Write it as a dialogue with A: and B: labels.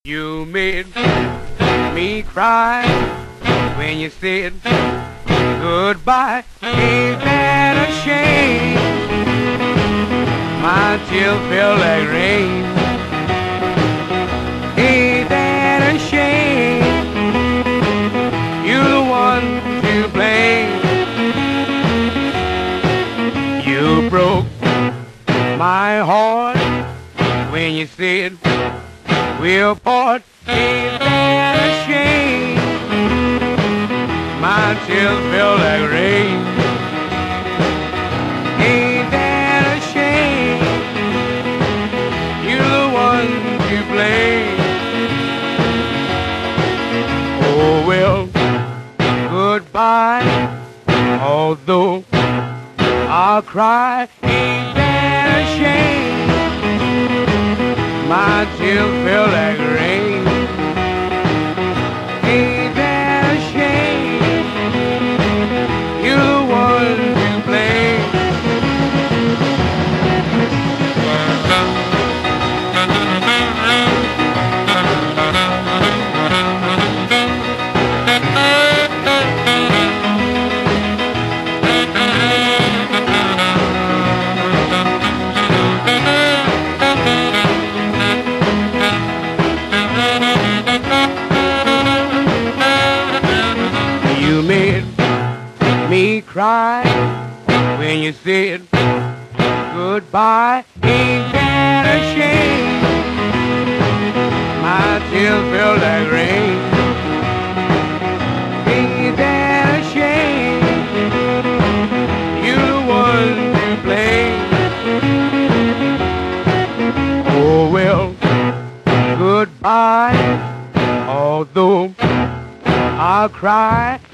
A: You made me cry when you said goodbye. Ain't that a shame? My tears feel like rain. Ain't that a shame? You're the one to blame. You broke my heart when you said we'll part. Ain't that a shame? My tears feel like rain. Ain't that a shame? You're the one to blame. Oh well, goodbye. Although I'll cry, ain't that a shame? My tears feel like rain. Ain't that a shame? You're the one to blame. You made me cry when you said goodbye. Ain't that a shame? My tears feel like rain. Ain't that a shame? You're the one to blame. Oh well, goodbye. Although I'll cry,